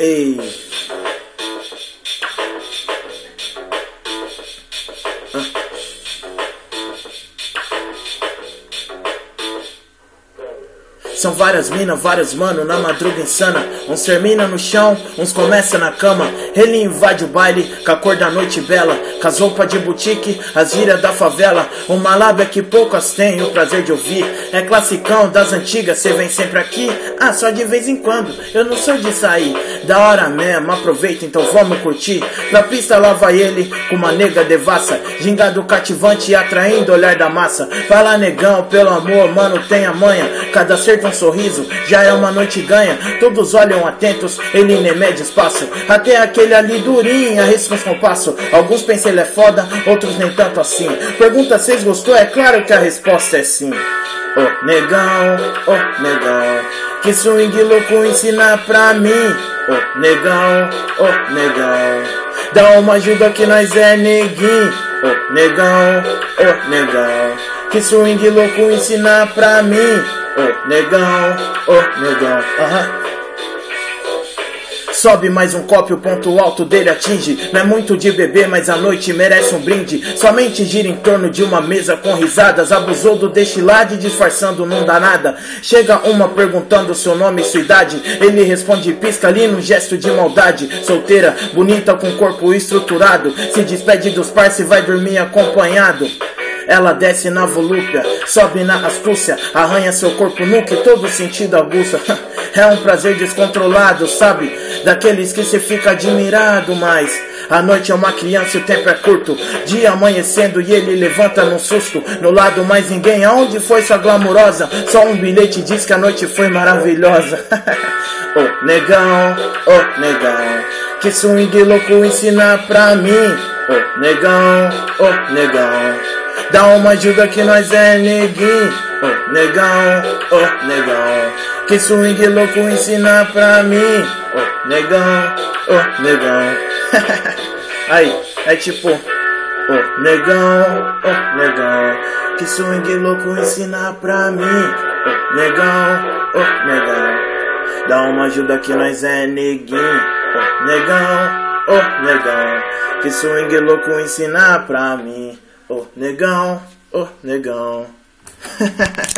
Ei. São várias minas, vários mano na madruga insana. Uns termina no chão, uns começa na cama. Ele invade o baile com a cor da noite bela, com as roupas de boutique, as gírias da favela. Uma lábia que poucas têm o prazer de ouvir. É classicão das antigas, cê vem sempre aqui. Ah, só de vez em quando, eu não sou de sair. Da hora mesmo, aproveita, então vamos curtir. Na pista lá vai ele, com uma nega devassa, gingado cativante e atraindo o olhar da massa. Fala negão, pelo amor, mano, tenha manha. Cada acerto um sorriso, já é uma noite ganha. Todos olham atentos, ele nem mede espaço. Até aquele ali durinho, arrisca uns compassos. Alguns pensam ele é foda, outros nem tanto assim. Pergunta se vocês gostou, é claro que a resposta é sim. Oh negão, que swing louco ensina pra mim. Oh negão, dá uma ajuda que nós é neguinho. Oh negão, que swing louco ensina pra mim. Oh negão, Sobe mais um copo e o ponto alto dele atinge. Não é muito de beber, mas a noite merece um brinde. Somente gira em torno de uma mesa com risadas. Abusou do destilado e disfarçando não dá nada. Chega uma perguntando seu nome e sua idade. Ele responde e pisca ali num gesto de maldade. Solteira, bonita com corpo estruturado. Se despede dos parceiros e vai dormir acompanhado. Ela desce na volúpia, sobe na astúcia, arranha seu corpo nu que todo sentido aguça. É um prazer descontrolado, sabe? Daqueles que cê fica admirado, mas a noite é uma criança e o tempo é curto. Dia amanhecendo e ele levanta num susto. No lado mais ninguém, aonde foi sua glamurosa? Só um bilhete diz que a noite foi maravilhosa. Oh negão, que swing louco ensina pra mim. Oh negão, dá uma ajuda que nós é neguinho. Oh negão, que swing louco ensina pra mim. Oh negão, Aí, é tipo oh negão, que swing louco ensina pra mim. Oh negão, dá uma ajuda que nós é neguinho. Oh negão, que swing louco ensina pra mim. Oh negão,